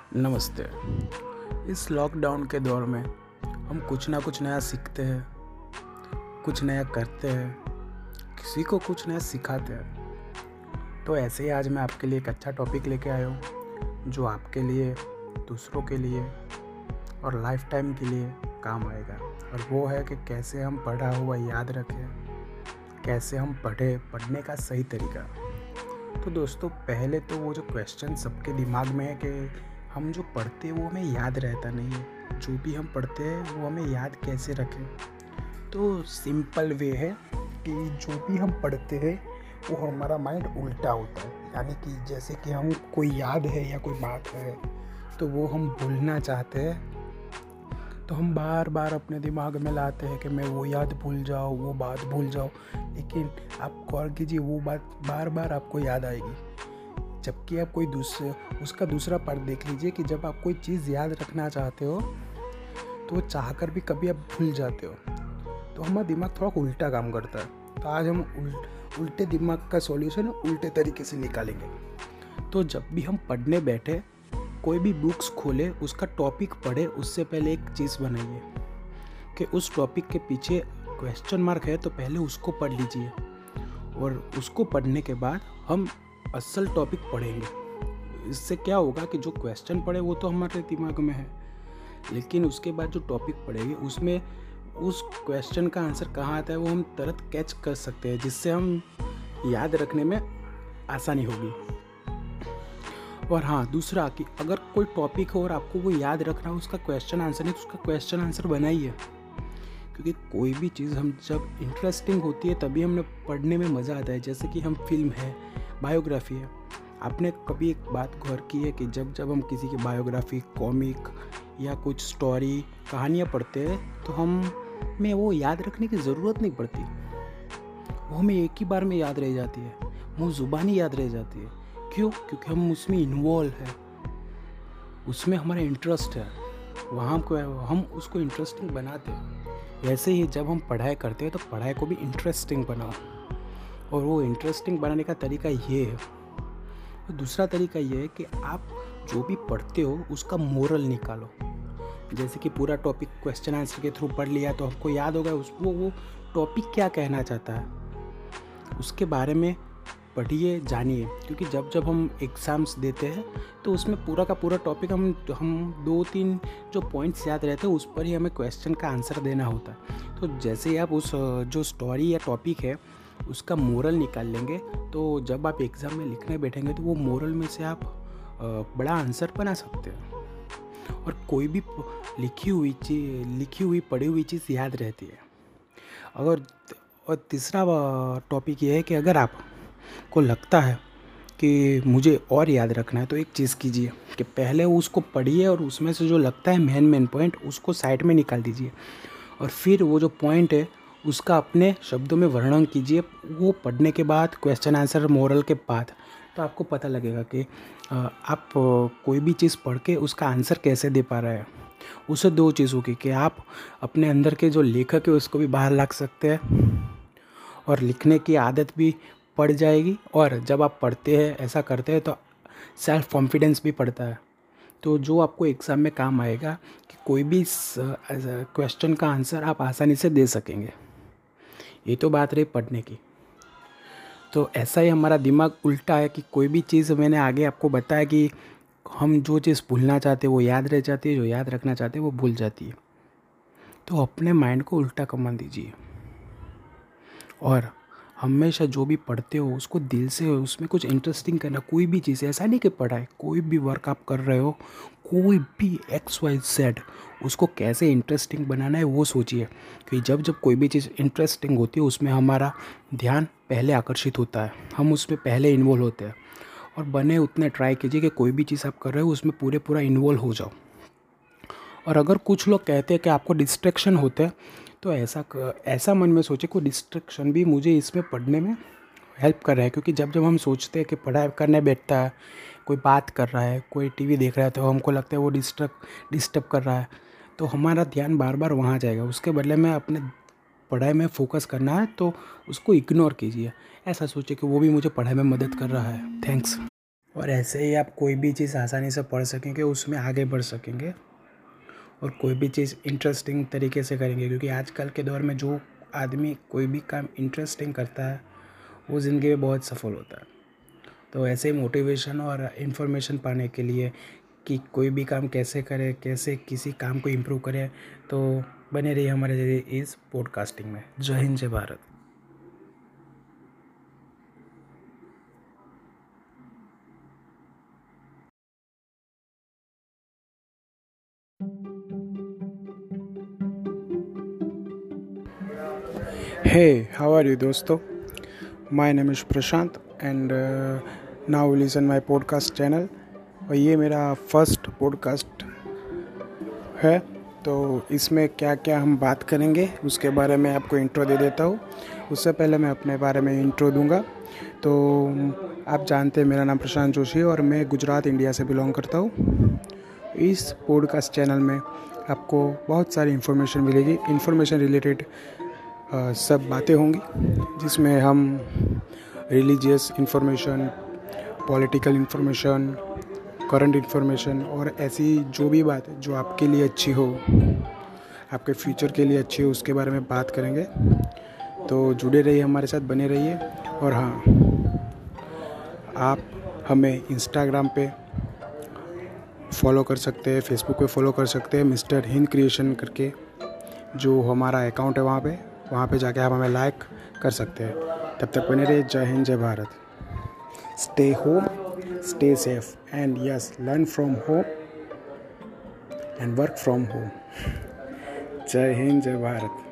नमस्ते। इस लॉकडाउन के दौर में हम कुछ ना कुछ नया सीखते हैं, कुछ नया करते हैं, किसी को कुछ नया सिखाते हैं। तो ऐसे ही आज मैं आपके लिए एक अच्छा टॉपिक लेके आया हूँ जो आपके लिए, दूसरों के लिए और लाइफ टाइम के लिए काम आएगा। और वो है कि कैसे हम पढ़ा हुआ याद रखें, कैसे हम पढ़ने का सही तरीका। तो दोस्तों, पहले तो वो जो क्वेश्चन सबके दिमाग में है कि हम जो पढ़ते हैं वो हमें याद रहता नहीं है। जो भी हम पढ़ते हैं वो हमें याद कैसे रखें। तो सिंपल वे है कि जो भी हम पढ़ते हैं वो हमारा माइंड उल्टा होता है। यानी कि जैसे कि हम कोई याद है या कोई बात है तो वो हम भूलना चाहते हैं, तो हम बार बार अपने दिमाग में लाते हैं कि मैं वो याद भूल जाऊँ, वो बात भूल जाऊँ। लेकिन आप गौर कीजिए, वो बात बार बार आपको याद आएगी। जबकि आप उसका दूसरा पार्ट देख लीजिए कि जब आप कोई चीज़ याद रखना चाहते हो तो वो चाहकर भी कभी आप भूल जाते हो। तो हमारा दिमाग थोड़ा उल्टा काम करता है। तो आज हम उल्टे दिमाग का सॉल्यूशन उल्टे तरीके से निकालेंगे। तो जब भी हम पढ़ने बैठे, कोई भी बुक्स खोले, उसका टॉपिक पढ़े, उससे पहले एक चीज़ बनाइए कि उस टॉपिक के पीछे क्वेश्चन मार्क है तो पहले उसको पढ़ लीजिए। और उसको पढ़ने के बाद हम असल टॉपिक पढ़ेंगे। इससे क्या होगा कि जो क्वेश्चन पढ़े वो तो हमारे दिमाग में है, लेकिन उसके बाद जो टॉपिक पढ़ेंगे उसमें उस क्वेश्चन का आंसर कहाँ आता है वो हम तुरंत कैच कर सकते हैं, जिससे हम याद रखने में आसानी होगी। और हाँ, दूसरा कि अगर कोई टॉपिक हो और आपको वो याद रखना है, उसका क्वेश्चन आंसर नहीं, तो उसका क्वेश्चन आंसर बनाइए। क्योंकि कोई भी चीज़ हम जब इंटरेस्टिंग होती है तभी हमें पढ़ने में मज़ा आता है। जैसे कि हम फिल्म है, बायोग्राफी है। आपने कभी एक बात गौर की है कि जब हम किसी की बायोग्राफी, कॉमिक या कुछ स्टोरी, कहानियाँ पढ़ते हैं तो हमें वो याद रखने की ज़रूरत नहीं पड़ती। वो हमें एक ही बार में याद रह जाती है, मुँह ज़ुबानी याद रह जाती है। क्यों? क्योंकि हम उसमें इन्वॉल्व है, उसमें हमारा इंटरेस्ट है, वहाँ हम उसको इंटरेस्टिंग बनाते हैं। वैसे ही जब हम पढ़ाई करते हैं तो पढ़ाई को भी इंटरेस्टिंग बनाओ। और वो इंटरेस्टिंग बनाने का तरीका ये है। और दूसरा तरीका ये है कि आप जो भी पढ़ते हो उसका मोरल निकालो। जैसे कि पूरा टॉपिक क्वेश्चन आंसर के थ्रू पढ़ लिया तो हमको याद होगा वो टॉपिक क्या कहना चाहता है, उसके बारे में पढ़िए, जानिए। क्योंकि जब हम एग्ज़ाम्स देते हैं तो उसमें पूरा का पूरा टॉपिक हम 2-3 जो पॉइंट्स याद रहते हैं उस पर ही हमें क्वेश्चन का आंसर देना होता है। तो जैसे ही आप उस जो स्टोरी या टॉपिक है उसका मोरल निकाल लेंगे तो जब आप एग्ज़ाम में लिखने बैठेंगे तो वो मोरल में से आप बड़ा आंसर बना सकते हैं। और कोई भी लिखी हुई पढ़ी हुई चीज़ याद रहती है। और तीसरा टॉपिक ये है कि अगर आपको लगता है कि मुझे और याद रखना है तो एक चीज़ कीजिए कि पहले उसको पढ़िए और उसमें से जो लगता है मेन पॉइंट उसको साइड में निकाल दीजिए। और फिर वो जो पॉइंट है उसका अपने शब्दों में वर्णन कीजिए। वो पढ़ने के बाद, क्वेश्चन आंसर मोरल के बाद, तो आपको पता लगेगा कि आप कोई भी चीज़ पढ़ के उसका आंसर कैसे दे पा रहे हैं। उससे दो चीज़ होगी कि आप अपने अंदर के जो लेखक है उसको भी बाहर ला सकते हैं और लिखने की आदत भी पड़ जाएगी। और जब आप पढ़ते हैं, ऐसा करते हैं, तो सेल्फ कॉन्फिडेंस भी बढ़ता है। तो जो आपको एग्ज़ाम में काम आएगा कि कोई भी क्वेश्चन का आंसर आप आसानी से दे सकेंगे। ये तो बात रही पढ़ने की। तो ऐसा ही हमारा दिमाग उल्टा है कि कोई भी चीज़, मैंने आगे आपको बताया कि हम जो चीज़ भूलना चाहते हैं वो याद रह जाती है, जो याद रखना चाहते हैं वो भूल जाती है। तो अपने माइंड को उल्टा कमान दीजिए और हमेशा जो भी पढ़ते हो उसको दिल से, उसमें कुछ इंटरेस्टिंग करना। कोई भी चीज़, ऐसा नहीं कि पढ़ाई, कोई भी वर्क आप कर रहे हो, कोई भी XYZ, उसको कैसे इंटरेस्टिंग बनाना है वो सोचिए। कि जब कोई भी चीज़ इंटरेस्टिंग होती है उसमें हमारा ध्यान पहले आकर्षित होता है, हम उसमें पहले इन्वॉल्व होते हैं। और बने उतने ट्राई कीजिए कि कोई भी चीज़ आप कर रहे हो उसमें पूरा इन्वॉल्व हो जाओ। और अगर कुछ लोग कहते हैं कि आपको डिस्ट्रैक्शन होते हैं तो ऐसा मन में सोचे कोई डिस्ट्रैक्शन भी मुझे इसमें पढ़ने में हेल्प कर रहा है। क्योंकि जब हम सोचते हैं कि पढ़ाई करने बैठता है, कोई बात कर रहा है, कोई टीवी देख रहा है, तो हमको लगता है वो डिस्टर्ब कर रहा है, तो हमारा ध्यान बार बार वहाँ जाएगा। उसके बदले में अपने पढ़ाई में फोकस करना है तो उसको इग्नोर कीजिए। ऐसा सोचिए कि वो भी मुझे पढ़ाई में मदद कर रहा है। थैंक्स। और ऐसे ही आप कोई भी चीज़ आसानी से पढ़ सकेंगे, उसमें आगे बढ़ सकेंगे और कोई भी चीज़ इंटरेस्टिंग तरीके से करेंगे, क्योंकि आजकल के दौर में जो आदमी कोई भी काम इंटरेस्टिंग करता है वो ज़िंदगी में बहुत सफल होता है। तो ऐसे मोटिवेशन और इन्फॉर्मेशन पाने के लिए कि कोई भी काम कैसे करें, कैसे किसी काम को इम्प्रूव करें, तो बने रहिए हमारे इस पॉडकास्टिंग में। जय हिंद, जय Bharat. Hey, how are you, दोस्तों? My name is Prashant and now listen my podcast channel। और ये मेरा फर्स्ट पॉडकास्ट है, तो इसमें क्या क्या हम बात करेंगे उसके बारे में आपको इंट्रो दे देता हूँ। उससे पहले मैं अपने बारे में इंट्रो दूंगा। तो आप जानते हैं मेरा नाम प्रशांत जोशी और मैं गुजरात इंडिया से बिलोंग करता हूँ। इस पॉडकास्ट चैनल में आपको बहुत सारी इन्फॉर्मेशन मिलेगी, इन्फॉर्मेशन रिलेटेड सब बातें होंगी, जिसमें हम religious information, political information, current information और ऐसी जो भी बात है जो आपके लिए अच्छी हो, आपके फ्यूचर के लिए अच्छी हो, उसके बारे में बात करेंगे। तो जुड़े रहिए, हमारे साथ बने रहिए। और हाँ, आप हमें इंस्टाग्राम पे फॉलो कर सकते हैं, फेसबुक पे फॉलो कर सकते हैं, मिस्टर हिंद क्रिएशन करके जो हमारा अकाउंट है, वहाँ पे जाके आप हमें लाइक कर सकते हैं। तब तक बने रहिए। जय हिंद, जय Bharat. Stay home, stay safe, and yes, learn from home and work from home। जय हिंद, जय भारत।